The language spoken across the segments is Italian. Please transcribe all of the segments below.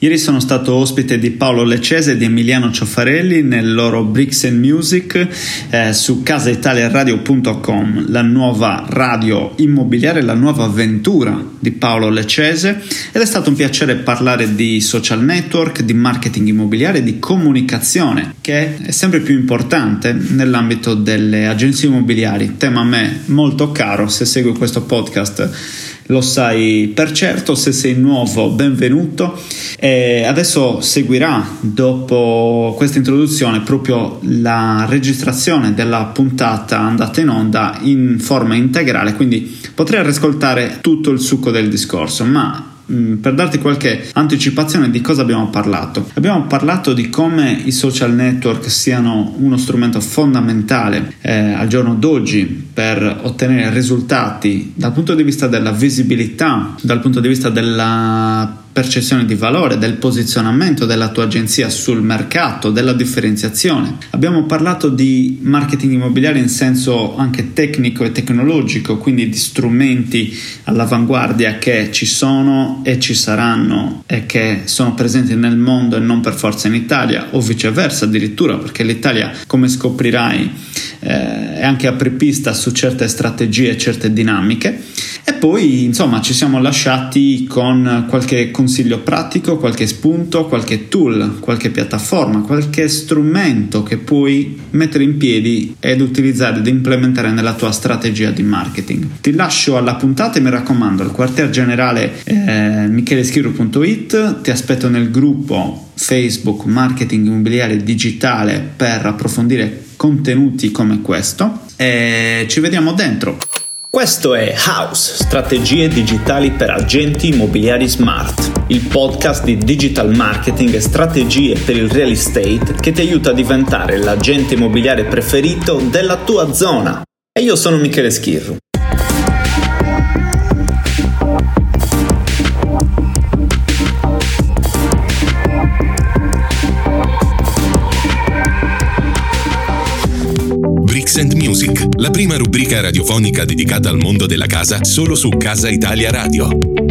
Ieri sono stato ospite di Paolo Leccese e di Emiliano Cioffarelli nel loro Bricks and Music su casaitaliaradio.com, la nuova radio immobiliare, la nuova avventura di Paolo Leccese, ed è stato un piacere parlare di social network, di marketing immobiliare, di comunicazione, che è sempre più importante nell'ambito delle agenzie immobiliari, tema a me molto caro. Se segui questo podcast lo sai per certo, se sei nuovo benvenuto. E adesso seguirà, dopo questa introduzione, proprio la registrazione della puntata andata in onda in forma integrale, quindi potrai ascoltare tutto il succo del discorso. Ma per darti qualche anticipazione di cosa abbiamo parlato di come i social network siano uno strumento fondamentale al giorno d'oggi per ottenere risultati dal punto di vista della visibilità, dal punto di vista della percezione di valore, del posizionamento della tua agenzia sul mercato, della differenziazione. Abbiamo parlato di marketing immobiliare in senso anche tecnico e tecnologico, quindi di strumenti all'avanguardia che ci sono e ci saranno e che sono presenti nel mondo e non per forza in Italia, o viceversa addirittura, perché l'Italia, come scoprirai, è anche apripista su certe strategie e certe dinamiche. E poi insomma ci siamo lasciati con qualche consiglio pratico, qualche spunto, qualche tool, qualche piattaforma, qualche strumento che puoi mettere in piedi ed utilizzare ed implementare nella tua strategia di marketing. Ti lascio alla puntata e mi raccomando, al quartier generale micheleschirru.it, ti aspetto nel gruppo Facebook Marketing Immobiliare Digitale per approfondire contenuti come questo e ci vediamo dentro. Questo è House, strategie digitali per agenti immobiliari smart, il podcast di digital marketing e strategie per il real estate che ti aiuta a diventare l'agente immobiliare preferito della tua zona. E io sono Michele Schirru. Bricks and Music, la prima rubrica radiofonica dedicata al mondo della casa solo su Casa Italia Radio.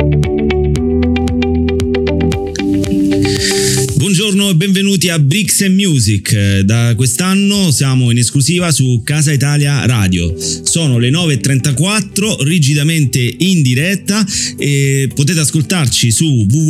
Buongiorno e benvenuti a Bricks and Music. Da quest'anno siamo in esclusiva su Casa Italia Radio. Sono le 9.34, rigidamente in diretta, e potete ascoltarci su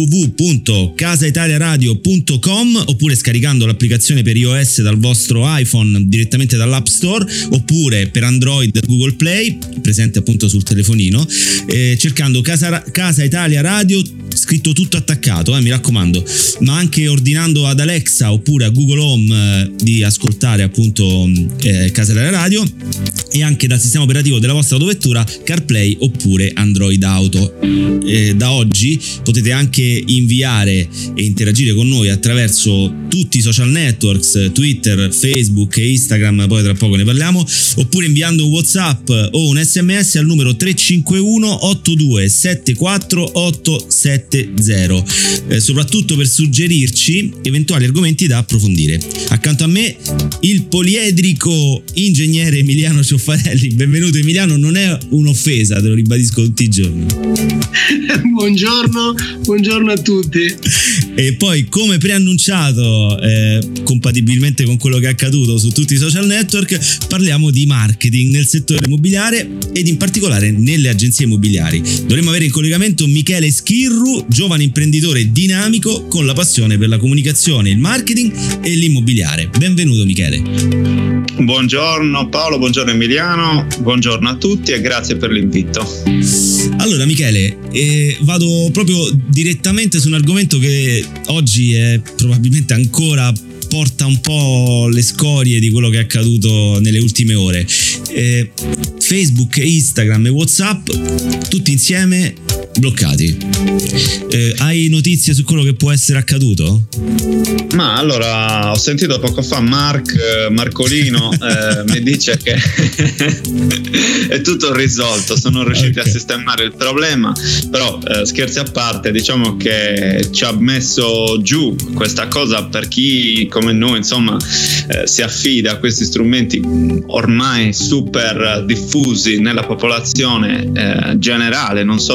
www.casaitaliaradio.com oppure scaricando l'applicazione per iOS dal vostro iPhone direttamente dall'App Store, oppure per Android Google Play, presente appunto sul telefonino, cercando Casa Italia Radio, scritto tutto attaccato, mi raccomando, ma anche ordinando ad Alexa oppure a Google Home di ascoltare appunto Casa Italia Radio, e anche dal sistema operativo della vostra autovettura CarPlay oppure Android Auto. Da oggi potete anche inviare e interagire con noi attraverso tutti i social networks, Twitter, Facebook e Instagram, poi tra poco ne parliamo, oppure inviando un WhatsApp o un SMS al numero 351 8274 870, soprattutto per suggerirci eventuali argomenti da approfondire. Accanto a me il poliedrico ingegnere Emiliano Cioffarelli. Benvenuto Emiliano, non è un'offesa, te lo ribadisco tutti i giorni. Buongiorno a tutti. E poi, come preannunciato, compatibilmente con quello che è accaduto su tutti i social network, parliamo di marketing nel settore immobiliare ed in particolare nelle agenzie immobiliari. Dovremmo avere in collegamento Michele Schirru, giovane imprenditore dinamico con la passione per la comunicazione, il marketing e l'immobiliare. Benvenuto Michele. Buongiorno Paolo, buongiorno Emiliano, buongiorno a tutti e grazie per l'invito. Allora Michele, vado proprio direttamente su un argomento che oggi è probabilmente ancora porta un po' le scorie di quello che è accaduto nelle ultime ore. Facebook, Instagram e WhatsApp tutti insieme bloccati. Hai notizie su quello che può essere accaduto? Ma allora, ho sentito poco fa Marcolino mi dice che è tutto risolto, sono riusciti a sistemare il problema, però scherzi a parte, diciamo che ci ha messo giù questa cosa per chi come noi insomma si affida a questi strumenti ormai super diffusi nella popolazione generale, non solo diciamo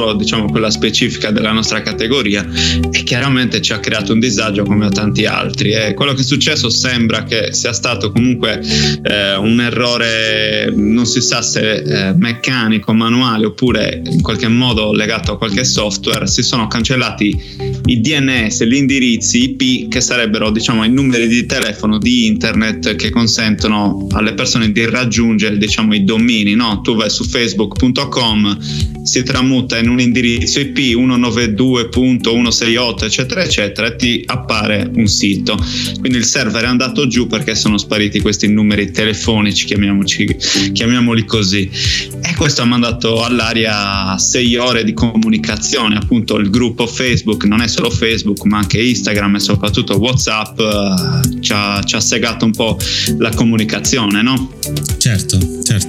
diciamo quella specifica della nostra categoria, e chiaramente ci ha creato un disagio come a tanti altri. E quello che è successo sembra che sia stato comunque un errore, non si sa se meccanico, manuale oppure in qualche modo legato a qualche software. Si sono cancellati i DNS, gli indirizzi IP che sarebbero, diciamo, i numeri di telefono di internet che consentono alle persone di raggiungere, diciamo, i domini, no? Tu vai su facebook.com, si tramuta in un indirizzo IP 192.168 eccetera eccetera e ti appare un sito. Quindi il server è andato giù perché sono spariti questi numeri telefonici, chiamiamoli così, e questo ha mandato all'aria 6 ore di comunicazione. Appunto il gruppo Facebook, non è solo Facebook ma anche Instagram e soprattutto WhatsApp, ci ha segato un po' la comunicazione, no? Certo.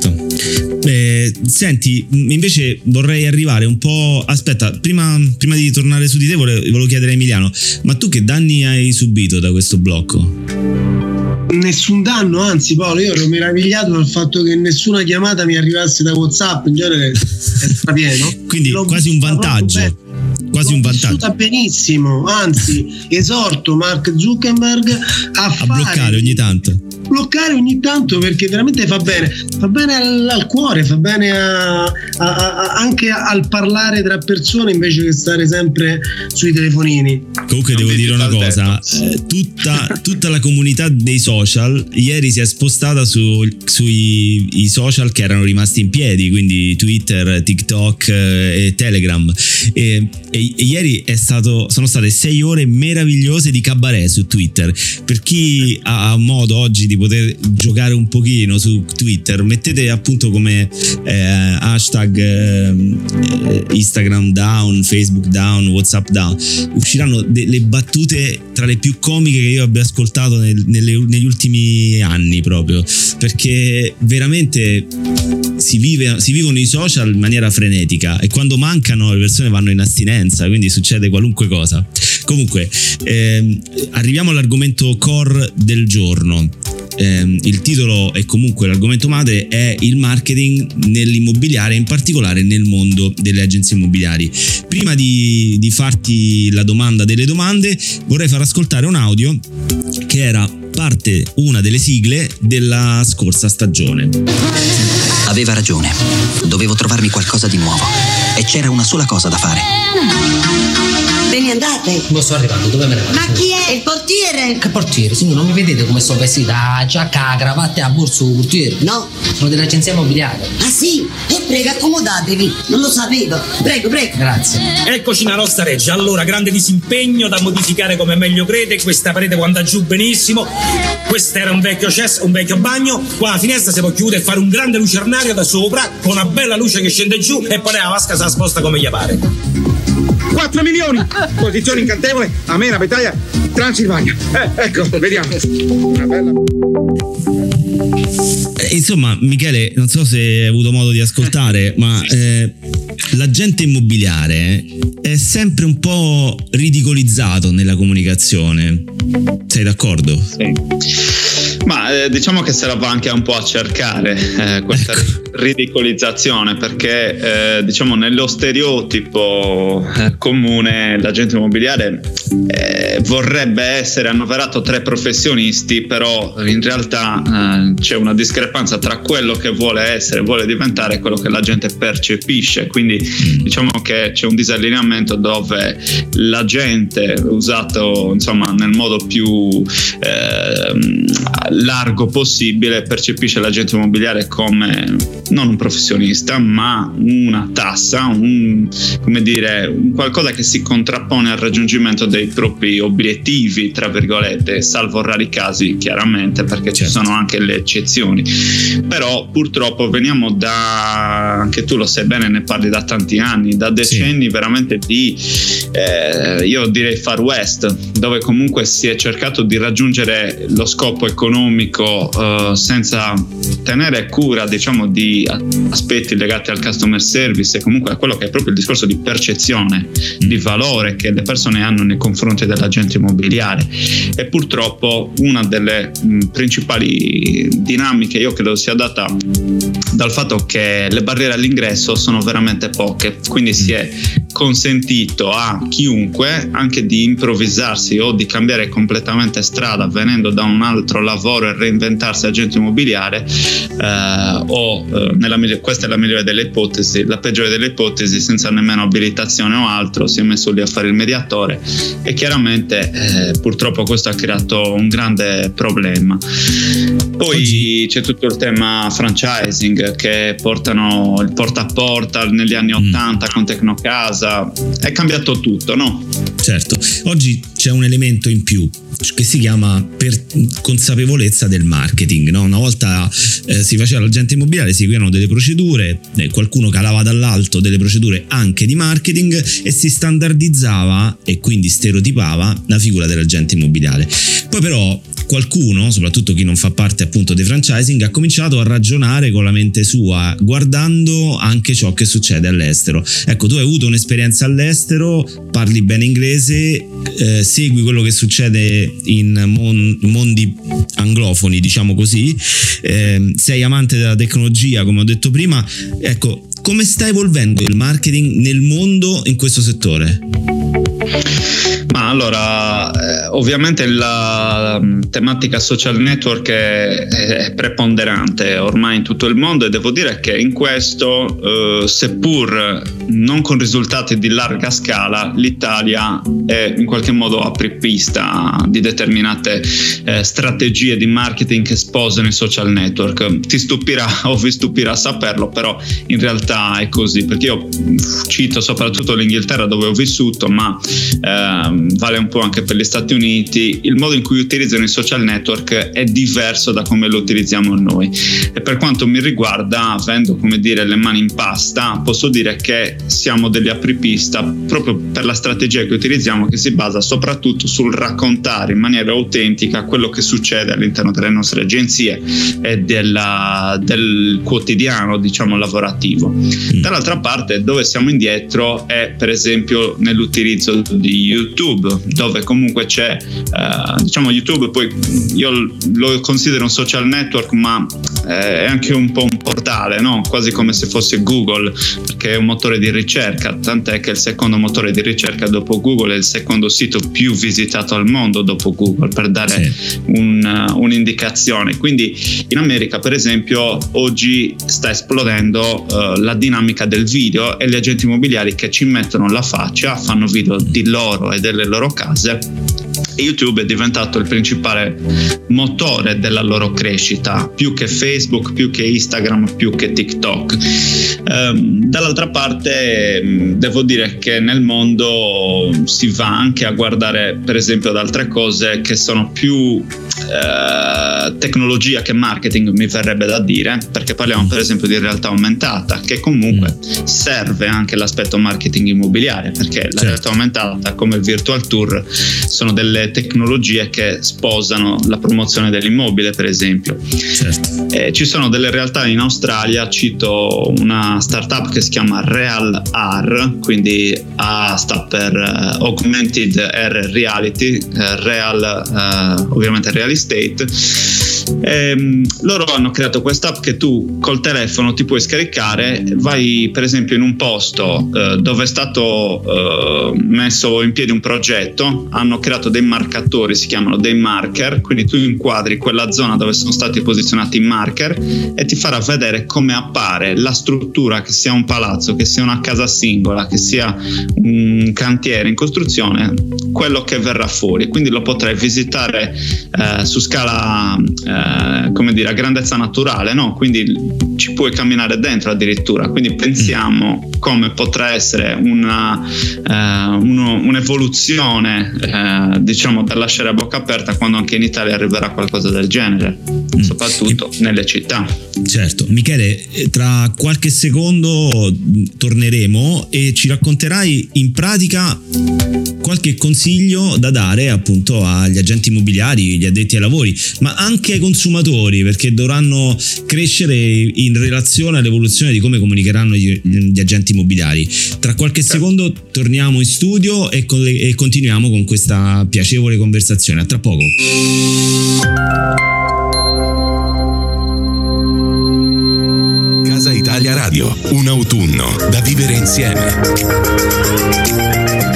Senti, invece vorrei arrivare un po'. Aspetta, prima di tornare su di te volevo chiedere a Emiliano, ma tu che danni hai subito da questo blocco? Nessun danno, anzi Paolo, io ero meravigliato dal fatto che nessuna chiamata mi arrivasse da WhatsApp, in genere è strapieno. Quindi quasi un vantaggio. Quasi un vantaggio. L'ho benissimo, anzi esorto Mark Zuckerberg a bloccare ogni tanto. Bloccare ogni tanto, perché veramente fa bene al cuore, fa bene anche al parlare tra persone invece che stare sempre sui telefonini. Comunque devo dire una cosa, tutta la comunità dei social ieri si è spostata sui social che erano rimasti in piedi, quindi Twitter, TikTok e Telegram, e ieri sono state 6 ore meravigliose di cabaret su Twitter. Per chi ha modo oggi di poter giocare un pochino su Twitter, mettete appunto come hashtag Instagram down, Facebook down, WhatsApp down, usciranno delle battute tra le più comiche che io abbia ascoltato negli ultimi anni, proprio perché veramente si vivono i social in maniera frenetica, e quando mancano le persone vanno in astinenza, quindi succede qualunque cosa. Comunque arriviamo all'argomento core del giorno. Il titolo e comunque l'argomento madre è il marketing nell'immobiliare, in particolare nel mondo delle agenzie immobiliari. Prima di farti la domanda delle domande, vorrei far ascoltare un audio che era una delle sigle della scorsa stagione. Aveva ragione, dovevo trovarmi qualcosa di nuovo e c'era una sola cosa da fare. Ve ne andate? Non sto arrivando, dove me ne vado? Ma chi è? Il portiere? Che portiere? Signor, non mi vedete come sto vestita? Giacca, cravatta e a borso portiere? No. Sono dell'agenzia immobiliare. Ah sì? E prego, accomodatevi. Non lo sapevo. Prego. Grazie. Eccoci nella nostra reggia. Allora, grande disimpegno da modificare come meglio crede. Questa parete può andare giù benissimo. Questo era un vecchio cesso, un vecchio bagno. Qua la finestra si può chiudere e fare un grande lucernario da sopra con una bella luce che scende giù, e poi la vasca si sposta come gli pare. 4 milioni! Posizione incantevole, Amena, Battaglia, Transilvania. Ecco, vediamo. Una bella. Insomma, Michele, non so se hai avuto modo di ascoltare, ma l'agente immobiliare è sempre un po' ridicolizzato nella comunicazione. Sei d'accordo? Sì. Ma diciamo che se la va anche un po' a cercare questa ridicolizzazione, perché diciamo nello stereotipo comune l'agente immobiliare vorrebbe essere annoverato tra i professionisti, però in realtà c'è una discrepanza tra quello che vuole essere, vuole diventare, e quello che la gente percepisce. Quindi diciamo che c'è un disallineamento dove l'agente, usato insomma nel modo più largo possibile, percepisce l'agente immobiliare come non un professionista ma una tassa, un qualcosa che si contrappone al raggiungimento dei propri obiettivi, tra virgolette, salvo rari casi chiaramente, perché ci sono anche le eccezioni. Però purtroppo veniamo anche tu lo sai bene, ne parli da tanti anni, da decenni veramente di io direi Far West, dove comunque si è cercato di raggiungere lo scopo economico senza tenere cura, diciamo, di aspetti legati al customer service e comunque a quello che è proprio il discorso di percezione di valore che le persone hanno nei confronti dell'agente immobiliare. E purtroppo una delle principali dinamiche, io credo sia data dal fatto che le barriere all'ingresso sono veramente poche, quindi si è consentito a chiunque anche di improvvisarsi o di cambiare completamente strada venendo da un altro lavoro e reinventarsi agente immobiliare, questa è la migliore delle ipotesi. La peggiore delle ipotesi, senza nemmeno abilitazione o altro, si è messo lì a fare il mediatore, e chiaramente purtroppo questo ha creato un grande problema. Poi c'è tutto il tema franchising, che portano il porta a porta negli anni 80 con Tecnocasa. È cambiato tutto, no? Certo, oggi c'è un elemento in più che si chiama consapevolezza del marketing, no? Una volta si faceva l'agente immobiliare, si seguivano delle procedure, qualcuno calava dall'alto delle procedure anche di marketing e si standardizzava e quindi stereotipava la figura dell'agente immobiliare. Poi però qualcuno, soprattutto chi non fa parte appunto dei franchising, ha cominciato a ragionare con la mente sua, guardando anche ciò che succede all'estero. Ecco, tu hai avuto un'esperienza all'estero, parli bene inglese, segui quello che succede in mondi anglofoni, diciamo così, sei amante della tecnologia, come ho detto prima. Ecco, come sta evolvendo il marketing nel mondo in questo settore? Ma allora, ovviamente la tematica social network è preponderante ormai in tutto il mondo, e devo dire che in questo, seppur non con risultati di larga scala, l'Italia è in qualche modo apripista di determinate strategie di marketing che sposano i social network. Ti stupirà o vi stupirà saperlo, però in realtà è così, perché io cito soprattutto l'Inghilterra, dove ho vissuto, ma vale un po' anche per gli Stati Uniti. Il modo in cui utilizzano i social network è diverso da come lo utilizziamo noi, e per quanto mi riguarda, avendo, come dire, le mani in pasta, posso dire che siamo degli apripista proprio per la strategia che utilizziamo, che si basa soprattutto sul raccontare in maniera autentica quello che succede all'interno delle nostre agenzie e del quotidiano, diciamo, lavorativo. Dall'altra parte, dove siamo indietro è per esempio nell'utilizzo di YouTube, dove comunque c'è diciamo YouTube, poi io lo considero un social network, ma è anche un po' un portale, no? Quasi come se fosse Google, perché è un motore di ricerca, tant'è che è il secondo motore di ricerca dopo Google, è il secondo sito più visitato al mondo dopo Google, per dare un'indicazione. Quindi in America, per esempio, oggi sta esplodendo la dinamica del video, e gli agenti immobiliari che ci mettono la faccia fanno video di loro e delle loro case, e YouTube è diventato il principale motore della loro crescita, più che Facebook, più che Instagram, più che TikTok. Dall'altra parte devo dire che nel mondo si va anche a guardare per esempio ad altre cose che sono più tecnologia che marketing, mi verrebbe da dire, perché parliamo per esempio di realtà aumentata, che comunque serve anche l'aspetto marketing immobiliare, perché la realtà aumentata, come il virtual tour, sono delle tecnologie che sposano la promozione dell'immobile, per esempio. Ci sono delle realtà in Australia, cito una startup che si chiama Real R, quindi A sta per Augmented R Reality, Real ovviamente Real Estate. Loro hanno creato quest'app che tu col telefono ti puoi scaricare, vai per esempio in un posto dove è stato messo in piedi un progetto, hanno creato dei marcatori, si chiamano dei marker, quindi tu inquadri quella zona dove sono stati posizionati i marker e ti farà vedere come appare la struttura, che sia un palazzo, che sia una casa singola, che sia un cantiere in costruzione, quello che verrà fuori. Quindi lo potrai visitare su scala come dire, a grandezza naturale, no? Quindi ci puoi camminare dentro addirittura. Quindi pensiamo come potrà essere un'evoluzione diciamo da lasciare a bocca aperta quando anche in Italia arriverà qualcosa del genere, soprattutto nelle città. Certo. Michele, tra qualche secondo torneremo e ci racconterai in pratica qualche consiglio da dare appunto agli agenti immobiliari, gli addetti ai lavori, ma anche ai consumatori, perché dovranno crescere in relazione all'evoluzione di come comunicheranno gli agenti immobiliari. Tra qualche secondo torniamo in studio e continuiamo con questa piacevole conversazione. A tra poco. Casa Italia Radio. Radio, un autunno da vivere insieme.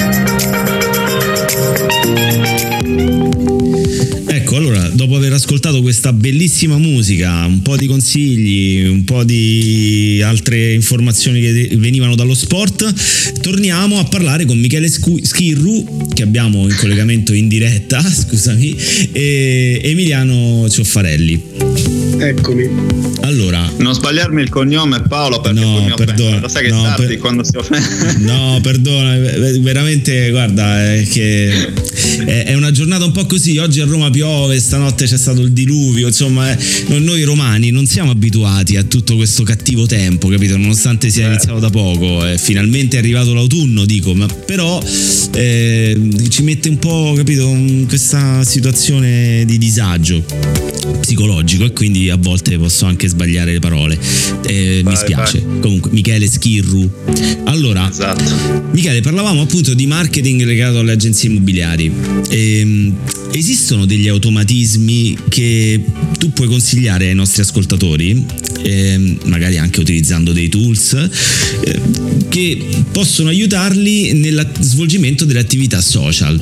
Ecco, allora, dopo aver ascoltato questa bellissima musica, un po' di consigli, un po' di altre informazioni che venivano dallo sport, torniamo a parlare con Michele Schirru, che abbiamo in collegamento in diretta, scusami, e Emiliano Cioffarelli. Eccomi. Allora, non sbagliarmi il cognome, Paolo, perché poi mi offendo. Lo sai che tardi quando si offende. No, perdona, veramente, guarda, è che è una giornata un po' così. Oggi a Roma piove, stanotte c'è stato il diluvio, insomma, noi romani non siamo abituati a tutto questo cattivo tempo, capito? Nonostante sia iniziato da poco, finalmente è arrivato l'autunno, dico, ma però ci mette un po', capito, in questa situazione di disagio psicologico, e quindi a volte posso anche sbagliare le parole, mi spiace. Vai. Comunque, Michele Schirru. Allora, esatto. Michele, parlavamo appunto di marketing legato alle agenzie immobiliari. Esistono degli automatismi che tu puoi consigliare ai nostri ascoltatori, magari anche utilizzando dei tools, che possono aiutarli nel svolgimento delle attività social?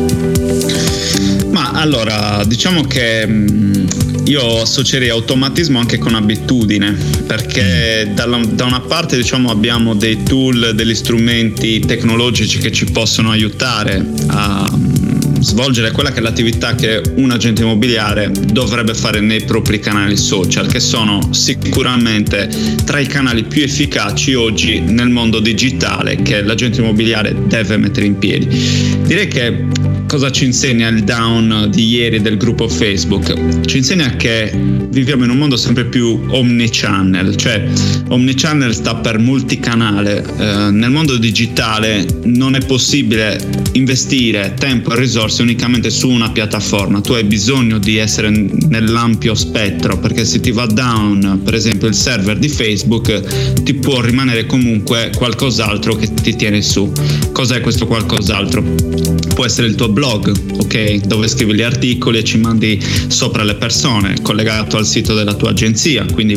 Ma allora, diciamo che io associerei automatismo anche con abitudine, perché da una parte, diciamo, abbiamo dei tool, degli strumenti tecnologici che ci possono aiutare a svolgere quella che è l'attività che un agente immobiliare dovrebbe fare nei propri canali social, che sono sicuramente tra i canali più efficaci oggi nel mondo digitale che l'agente immobiliare deve mettere in piedi. Direi che cosa ci insegna il down di ieri del gruppo Facebook? Ci insegna che viviamo in un mondo sempre più omnichannel, cioè omnichannel sta per multicanale. Nel mondo digitale non è possibile investire tempo e risorse unicamente su una piattaforma, tu hai bisogno di essere nell'ampio spettro, perché se ti va down per esempio il server di Facebook ti può rimanere comunque qualcos'altro che ti tiene su. Cos'è questo qualcos'altro? Può essere il tuo blog, ok, dove scrivi gli articoli e ci mandi sopra le persone, collegato al sito della tua agenzia, quindi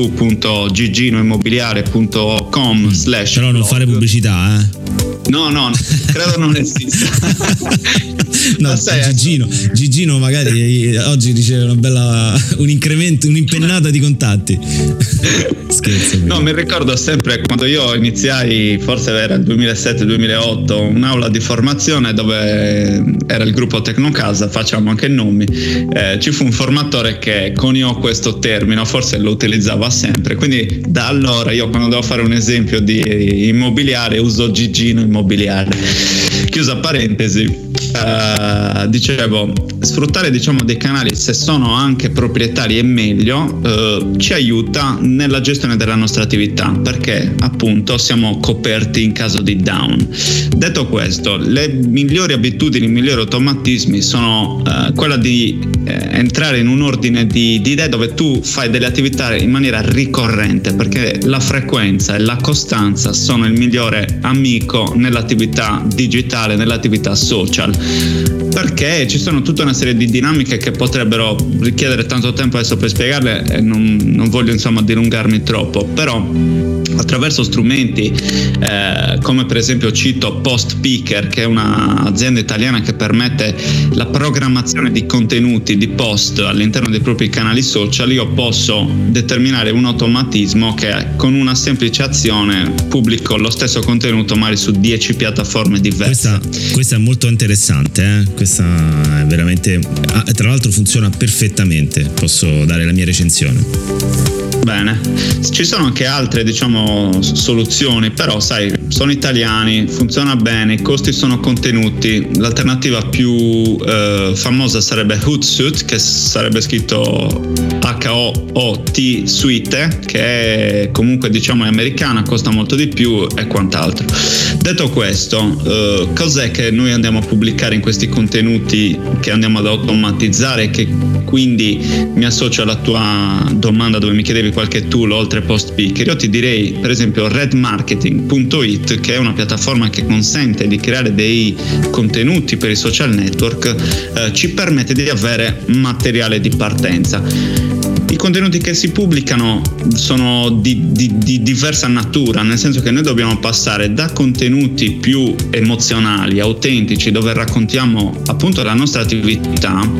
www.giginoimmobiliare.com/blog. Però non fare pubblicità, No, credo non esista. No, Gigino magari oggi riceve un incremento, un'impennata di contatti. Scherzo. No, mi ricordo sempre quando io iniziai, forse era il 2007-2008, un'aula di formazione dove era il gruppo Tecnocasa, facciamo anche nomi, ci fu un formatore che coniò questo termine, forse lo utilizzava sempre, quindi da allora io quando devo fare un esempio di immobiliare uso Gigino Immobiliare. Chiusa parentesi. Dicevo, sfruttare, diciamo, dei canali, se sono anche proprietari, è meglio, ci aiuta nella gestione della nostra attività, perché appunto siamo coperti in caso di down. Detto questo, le migliori abitudini, i migliori automatismi sono quella di entrare in un ordine di idee dove tu fai delle attività in maniera ricorrente, perché la frequenza e la costanza sono il migliore amico nell'attività digitale, nell'attività social, perché ci sono tutta una serie di dinamiche che potrebbero richiedere tanto tempo adesso per spiegarle e non voglio insomma dilungarmi troppo, però attraverso strumenti come per esempio cito Postpicker, che è un'azienda italiana che permette la programmazione di contenuti, di post all'interno dei propri canali social, io posso determinare un automatismo che con una semplice azione pubblico lo stesso contenuto magari su 10 piattaforme diverse. Questa è molto interessante, questa è veramente, tra l'altro funziona perfettamente, posso dare la mia recensione. Bene, ci sono anche altre, diciamo, soluzioni, però sai, sono italiani, funziona bene, i costi sono contenuti. L'alternativa più famosa sarebbe Hootsuite, che sarebbe scritto HOOT Suite, che è, comunque, diciamo, è americana, costa molto di più e quant'altro. Detto questo, cos'è che noi andiamo a pubblicare in questi contenuti che andiamo ad automatizzare, che quindi mi associo alla tua domanda dove mi chiedevi qualche tool oltre Postpicker? Io ti direi per esempio redmarketing.it, che è una piattaforma che consente di creare dei contenuti per i social network, ci permette di avere materiale di partenza. I contenuti che si pubblicano sono di diversa natura, nel senso che noi dobbiamo passare da contenuti più emozionali, autentici, dove raccontiamo appunto la nostra attività,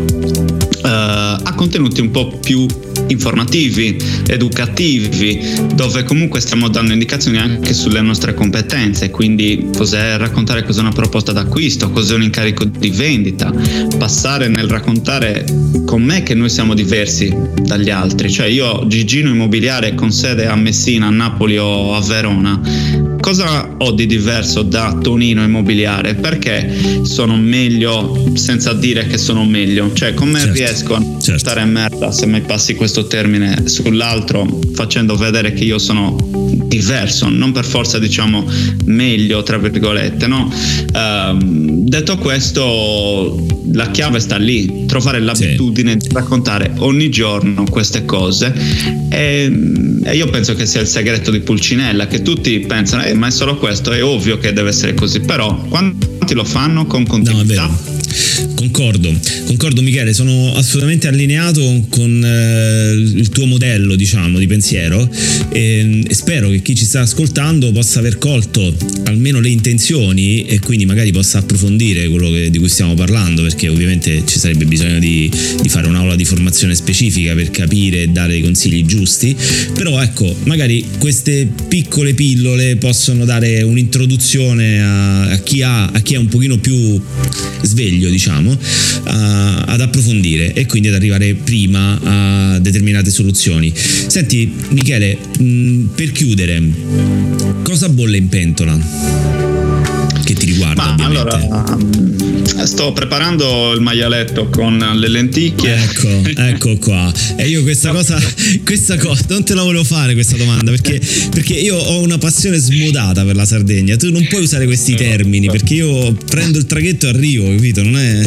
a contenuti un po' più informativi, educativi, dove comunque stiamo dando indicazioni anche sulle nostre competenze, quindi raccontare cos'è una proposta d'acquisto, cos'è un incarico di vendita, passare nel raccontare com'è che noi siamo diversi dagli altri, cioè io Gigino Immobiliare con sede a Messina, a Napoli o a Verona, cosa ho di diverso da Tonino Immobiliare? Perché sono meglio senza dire che sono meglio? Cioè come riesco a stare merda, se mi passi questo termine, sull'altro, facendo vedere che io sono diverso, non per forza diciamo meglio tra virgolette, no? Detto questo, la chiave sta lì, trovare l'abitudine di raccontare ogni giorno queste cose, e io penso che sia il segreto di Pulcinella, che tutti pensano ma è solo questo, è ovvio che deve essere così, però quanti lo fanno con continuità? No, è vero. Concordo Michele, sono assolutamente allineato con il tuo modello, diciamo, di pensiero, e spero che chi ci sta ascoltando possa aver colto almeno le intenzioni e quindi magari possa approfondire quello di cui stiamo parlando, perché ovviamente ci sarebbe bisogno di fare un'aula di formazione specifica per capire e dare i consigli giusti, però ecco, magari queste piccole pillole possono dare un'introduzione a chi è un pochino più sveglio, diciamo, ad approfondire e quindi ad arrivare prima a determinate soluzioni. Senti Michele, per chiudere, cosa bolle in pentola che ti riguarda? Allora, sto preparando il maialetto con le lenticchie. Ecco qua. E io questa cosa non te la volevo fare questa domanda, perché io ho una passione smodata per la Sardegna. Tu non puoi usare questi termini, perché io prendo il traghetto e arrivo, capito? Non è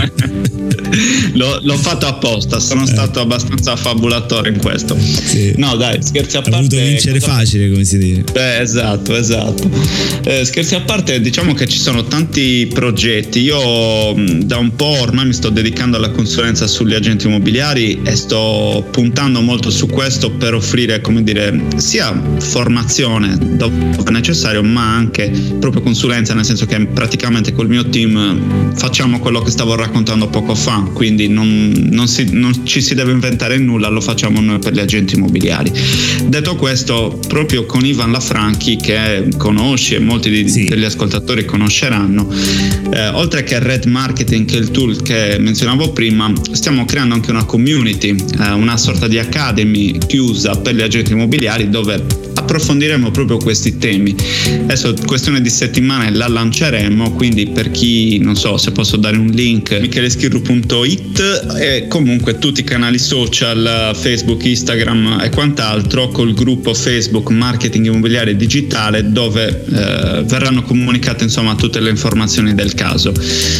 L'ho fatto apposta, sono stato abbastanza affabulatore in questo. Sì. No dai, scherzi a parte. Ho voluto vincere facile, come si dice. Esatto. Scherzi a parte, diciamo che ci sono tanti progetti. Io da un po' ormai mi sto dedicando alla consulenza sugli agenti immobiliari e sto puntando molto su questo per offrire, come dire, sia formazione dove è necessario, ma anche proprio consulenza, nel senso che praticamente col mio team facciamo quello che stavo raccontando poco fa, quindi non ci si deve inventare nulla, lo facciamo noi per gli agenti immobiliari. Detto questo, proprio con Ivan Lafranchi, che conosci e molti degli ascoltatori conosceranno, oltre che Red Marketing, che è il tool che menzionavo prima, stiamo creando anche una community, una sorta di academy chiusa per gli agenti immobiliari, dove approfondiremo proprio questi temi. Adesso questione di settimane la lanceremo, quindi per chi, non so se posso dare un link, micheleschirru.it, e comunque tutti i canali social, Facebook, Instagram e quant'altro, col gruppo Facebook Marketing Immobiliare Digitale, dove verranno comunicate insomma tutte le informazioni del caso.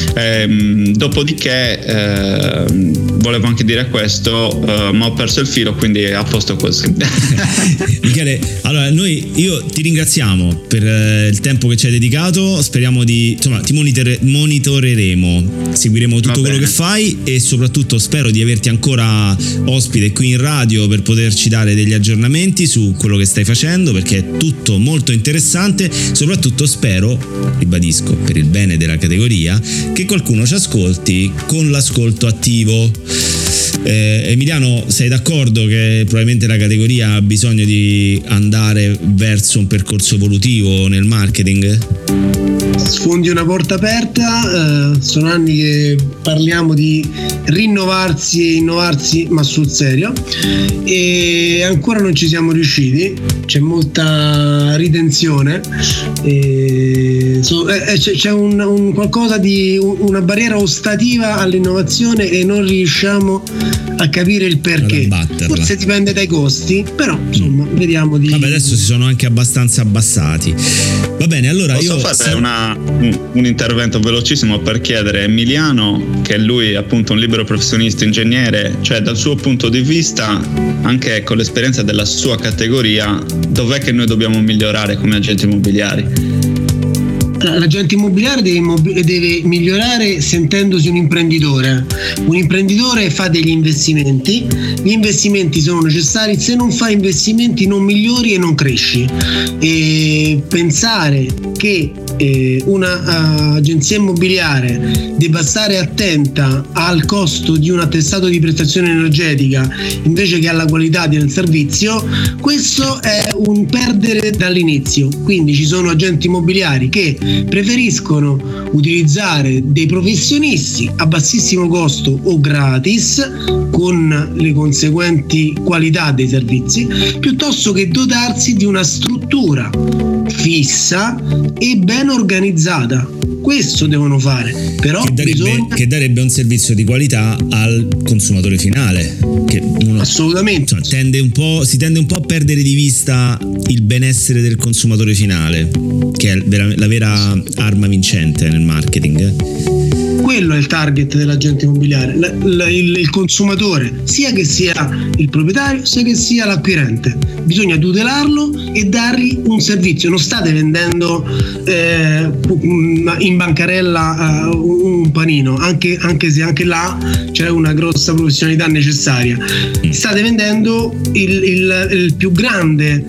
Dopodiché volevo anche dire questo, ma ho perso il filo, quindi è a posto così. Michele, allora io ti ringraziamo per il tempo che ci hai dedicato, speriamo ti monitoreremo, seguiremo tutto quello che fai e soprattutto spero di averti ancora ospite qui in radio per poterci dare degli aggiornamenti su quello che stai facendo, perché è tutto molto interessante. Soprattutto spero, ribadisco, per il bene della categoria, che qualcuno ci ascolti con l'ascolto attivo. Emiliano, sei d'accordo che probabilmente la categoria ha bisogno di andare verso un percorso evolutivo nel marketing? Sfondi una porta aperta, sono anni che parliamo di rinnovarsi e innovarsi, ma sul serio, e ancora non ci siamo riusciti, c'è molta ritenzione, c'è un qualcosa di una barriera ostativa all'innovazione e non riusciamo a capire il perché. Forse dipende dai costi, però insomma vediamo di... Vabbè, adesso si sono anche abbastanza abbassati. Va bene, allora posso fare un intervento velocissimo per chiedere a Emiliano, che lui è appunto un libero professionista ingegnere, cioè dal suo punto di vista, anche con l'esperienza della sua categoria, dov'è che noi dobbiamo migliorare come agenti immobiliari? L'agente immobiliare deve migliorare sentendosi un imprenditore. Un imprenditore fa degli investimenti, gli investimenti sono necessari, se non fai investimenti non migliori e non cresci. E pensare che una agenzia immobiliare debba stare attenta al costo di un attestato di prestazione energetica invece che alla qualità del servizio, questo è un perdere dall'inizio. Quindi ci sono agenti immobiliari che preferiscono utilizzare dei professionisti a bassissimo costo o gratis con le conseguenti qualità dei servizi, piuttosto che dotarsi di una struttura fissa e ben organizzata. Questo devono fare, però che darebbe un servizio di qualità al consumatore finale, che assolutamente si tende un po' a perdere di vista il benessere del consumatore finale, che è la vera arma vincente nel marketing. Quello è il target dell'agente immobiliare, il consumatore, sia che sia il proprietario sia che sia l'acquirente. Bisogna tutelarlo e dargli un servizio. Non state vendendo in bancarella un panino, anche se anche là c'è una grossa professionalità necessaria. State vendendo il più grande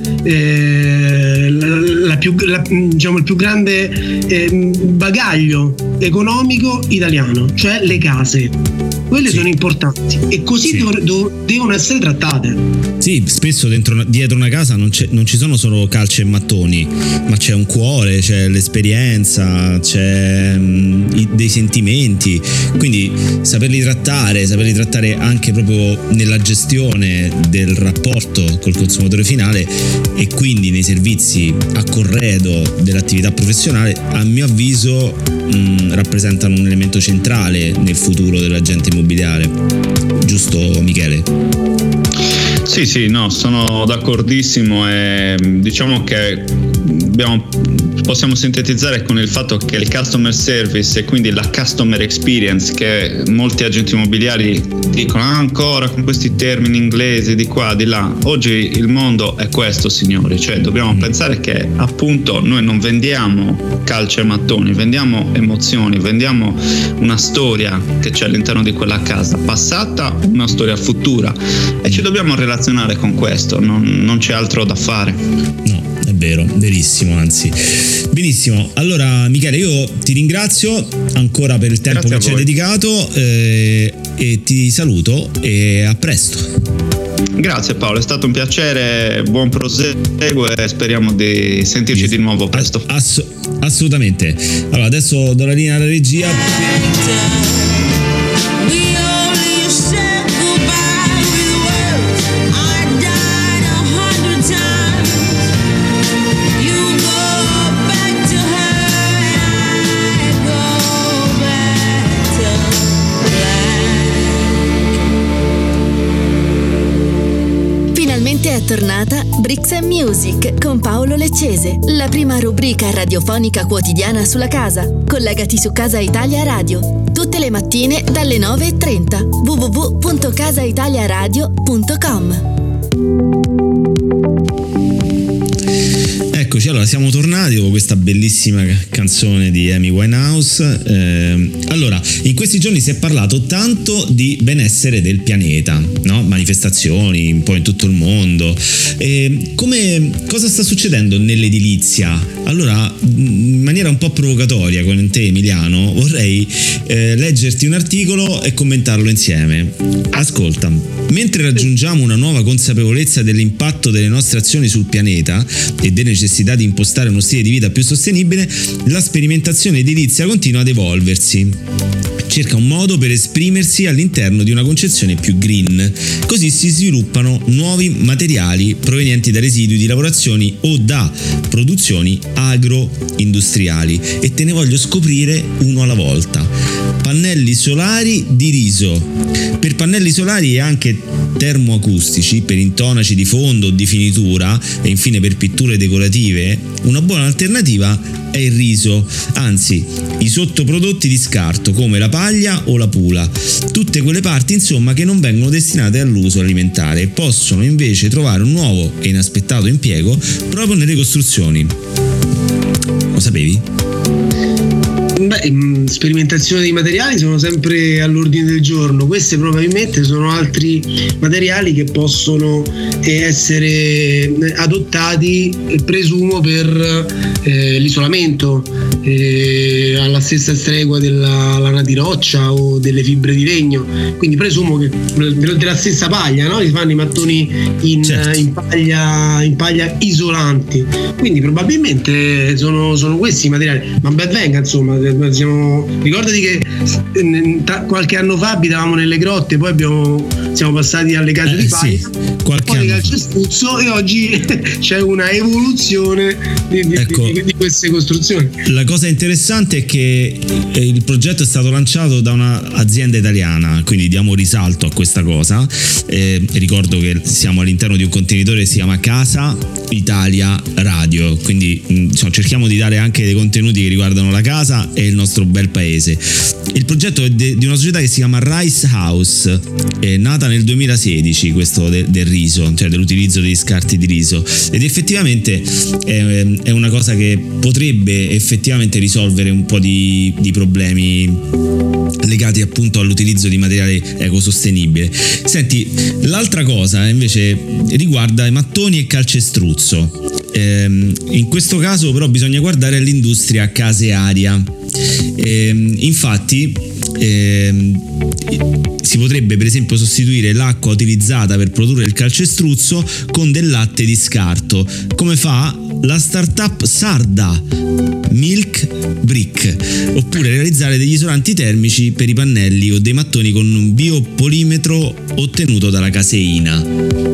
il più grande bagaglio economico italiano, cioè le case. Quelle sono importanti e così devono essere trattate. Sì, spesso dietro una casa non ci sono solo calce e mattoni, ma c'è un cuore, c'è l'esperienza, c'è dei sentimenti. Quindi saperli trattare anche proprio nella gestione del rapporto col consumatore finale e quindi nei servizi a corredo dell'attività professionale, a mio avviso rappresentano un elemento centrale nel futuro dell'agente immobiliare. Giusto, Michele? Sì, no, sono d'accordissimo e diciamo che possiamo sintetizzare con il fatto che il customer service e quindi la customer experience, che molti agenti immobiliari dicono ancora con questi termini inglesi di qua di là. Oggi il mondo è questo, signori, cioè dobbiamo pensare che appunto noi non vendiamo calce e mattoni, vendiamo emozioni, vendiamo una storia che c'è all'interno di quella casa passata, una storia futura, e ci dobbiamo relazionare con questo, non c'è altro da fare. No, è vero, verissimo, anzi. Benissimo, allora Michele, io ti ringrazio ancora per il tempo che ci hai dedicato e ti saluto e a presto. Grazie Paolo, è stato un piacere, buon proseguo e speriamo di sentirci di nuovo presto. Assolutamente. Allora adesso do la linea alla regia. È tornata Bricks and Music con Paolo Leccese, la prima rubrica radiofonica quotidiana sulla casa. Collegati su Casa Italia Radio tutte le mattine dalle 9:30. www.casaitaliaradio.com. Eccoci, allora siamo tornati con questa bellissima canzone di Amy Winehouse. Allora, in questi giorni si è parlato tanto di benessere del pianeta, no? Manifestazioni un po' in tutto il mondo. Cosa sta succedendo nell'edilizia? Allora, in maniera un po' provocatoria con te, Emiliano, vorrei leggerti un articolo e commentarlo insieme. Ascolta, mentre raggiungiamo una nuova consapevolezza dell'impatto delle nostre azioni sul pianeta e delle necessità di impostare uno stile di vita più sostenibile, la sperimentazione edilizia continua ad evolversi. Cerca un modo per esprimersi all'interno di una concezione più green. Così si sviluppano nuovi materiali provenienti da residui di lavorazioni o da produzioni agroindustriali, e te ne voglio scoprire uno alla volta. Pannelli solari di riso. Per pannelli solari e anche termoacustici, per intonaci di fondo o di finitura e infine per pitture decorative, una buona alternativa è il riso, anzi i sottoprodotti di scarto come la paglia o la pula, tutte quelle parti insomma che non vengono destinate all'uso alimentare e possono invece trovare un nuovo e inaspettato impiego proprio nelle costruzioni. Lo sapevi? Sperimentazione dei materiali sono sempre all'ordine del giorno. Queste probabilmente sono altri materiali che possono essere adottati, presumo, per l'isolamento, alla stessa stregua della lana di roccia o delle fibre di legno. Quindi presumo che della stessa paglia, no? Si fanno i mattoni in paglia isolanti. Quindi probabilmente sono questi i materiali. Ma ben venga, insomma. Ricordati che qualche anno fa abitavamo nelle grotte, poi siamo passati alle case di paglia, poi calcestruzzo, e oggi c'è una evoluzione di queste costruzioni. La cosa interessante è che il progetto è stato lanciato da un'azienda italiana, quindi diamo risalto a questa cosa. Ricordo che siamo all'interno di un contenitore che si chiama Casa Italia Radio, quindi cerchiamo di dare anche dei contenuti che riguardano la casa e il nostro bel paese. Il progetto è di una società che si chiama Rice House, è nata nel 2016, questo del riso, cioè dell'utilizzo degli scarti di riso, ed effettivamente è una cosa che potrebbe effettivamente risolvere un po' di problemi legati appunto all'utilizzo di materiale ecosostenibile. Senti, l'altra cosa invece riguarda i mattoni e calcestruzzo. In questo caso però bisogna guardare all'industria casearia. Infatti si potrebbe per esempio sostituire l'acqua utilizzata per produrre il calcestruzzo con del latte di scarto, come fa la startup sarda Milk Brick, oppure realizzare degli isolanti termici per i pannelli o dei mattoni con un biopolimetro ottenuto dalla caseina.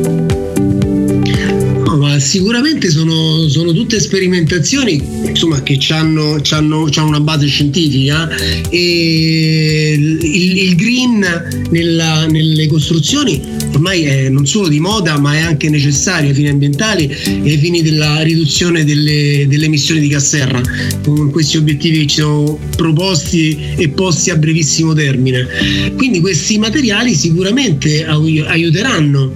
Ma sicuramente sono tutte sperimentazioni, insomma, che hanno una base scientifica, e il green nelle costruzioni ormai è non solo di moda, ma è anche necessario ai fini ambientali e ai fini della riduzione delle emissioni di gas serra, con questi obiettivi che ci sono proposti e posti a brevissimo termine. Quindi questi materiali sicuramente aiuteranno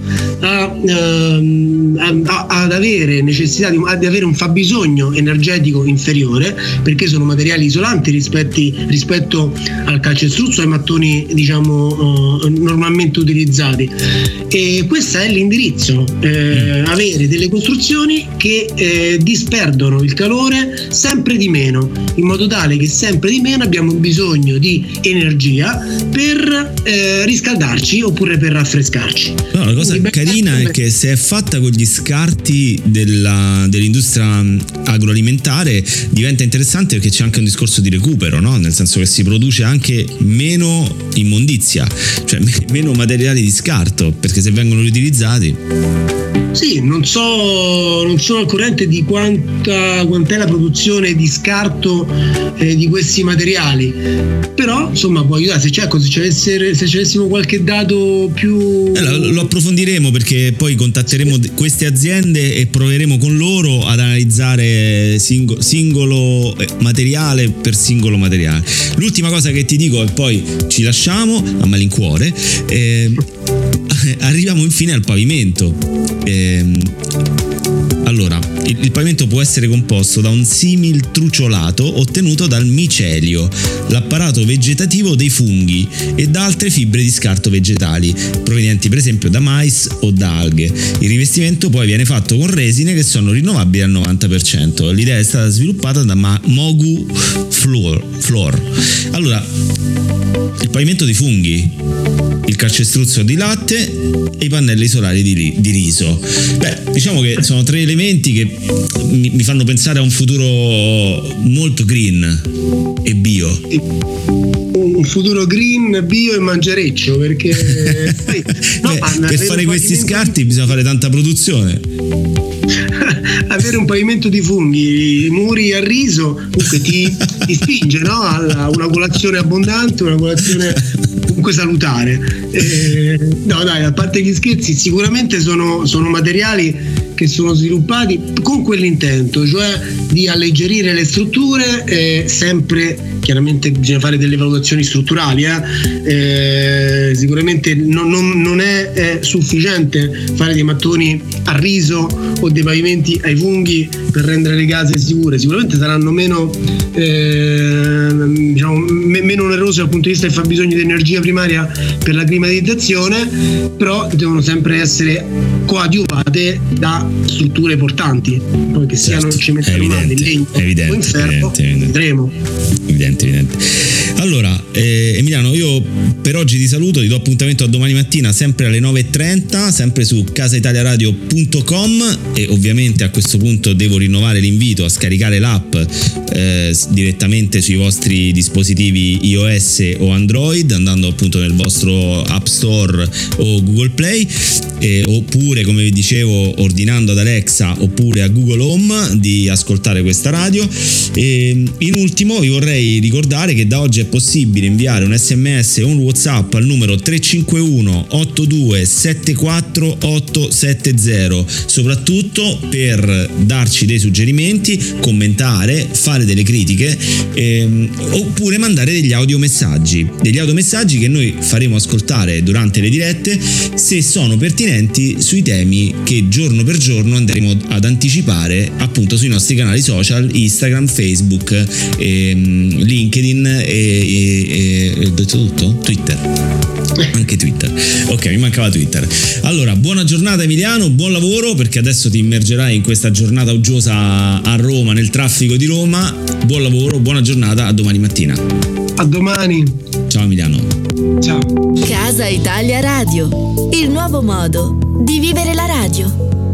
ad avere necessità di avere un fabbisogno energetico inferiore, perché sono materiali isolanti rispetto al calcestruzzo, ai mattoni normalmente utilizzati. E questo è l'indirizzo, avere delle costruzioni che disperdono il calore sempre di meno, in modo tale che sempre di meno abbiamo bisogno di energia per riscaldarci oppure per raffrescarci. No, la cosa carina è che se è fatta con gli scarti dell'industria agroalimentare diventa interessante, perché c'è anche un discorso di recupero, no? Nel senso che si produce anche meno immondizia, cioè meno materiali di scarto, perché se vengono riutilizzati. Sì, non sono al corrente di quant'è la produzione di scarto di questi materiali, però insomma può aiutare. Se ci avessimo qualche dato più lo approfondiremo, perché poi contatteremo queste aziende e proveremo con loro ad analizzare singolo materiale per singolo materiale. L'ultima cosa che ti dico, e poi ci lasciamo a malincuore, arriviamo infine al pavimento. Allora, il pavimento può essere composto da un simil truciolato ottenuto dal micelio, l'apparato vegetativo dei funghi, e da altre fibre di scarto vegetali provenienti per esempio da mais o da alghe. Il rivestimento poi viene fatto con resine che sono rinnovabili al 90%. L'idea è stata sviluppata da Mogu Floor. Allora, il pavimento di funghi, il calcestruzzo di latte e i pannelli solari di riso. Diciamo che sono tre elementi che mi fanno pensare a un futuro molto green e bio. Un futuro green, bio e mangereccio, perché per fare questi scarti bisogna fare tanta produzione. Avere un pavimento di funghi, muri a riso, comunque ti spinge, no? A una colazione abbondante, una colazione comunque salutare. No dai, a parte gli scherzi, sicuramente sono materiali che sono sviluppati con quell'intento, cioè di alleggerire le strutture, sempre chiaramente bisogna fare delle valutazioni strutturali, Sicuramente non è sufficiente fare dei mattoni a riso o dei pavimenti ai funghi per rendere le case sicure. Sicuramente saranno meno onerose dal punto di vista del fabbisogno di energia primaria per la climatizzazione, però devono sempre essere coadiuvate da strutture portanti, poi che siano cemento armato, legno o in ferro, vedremo. Evidente. Allora, Emiliano, io per oggi ti saluto, ti do appuntamento a domani mattina sempre alle 9:30, sempre su casaitaliaradio.com, e ovviamente a questo punto devo rinnovare l'invito a scaricare l'app direttamente sui vostri dispositivi iOS o Android, andando appunto nel vostro App Store o Google Play, oppure, come vi dicevo, ordinando ad Alexa oppure a Google Home di ascoltare questa radio. E in ultimo vi vorrei ricordare che da oggi è possibile inviare un SMS o un WhatsApp al numero 351 82 74 870, soprattutto per darci dei suggerimenti, commentare, fare delle critiche, oppure mandare degli audiomessaggi che noi faremo ascoltare durante le dirette, se sono pertinenti, sui temi che giorno per giorno andremo ad anticipare appunto sui nostri canali social, Instagram, Facebook, LinkedIn e ho detto tutto? Twitter. Anche Twitter. Ok, mi mancava Twitter. Allora, buona giornata Emiliano, buon lavoro, perché adesso ti immergerai in questa giornata uggiosa a Roma, nel traffico di Roma. Buon lavoro, buona giornata, a domani mattina. A domani. Ciao Emiliano. Ciao. Casa Italia Radio, il nuovo modo di vivere la radio.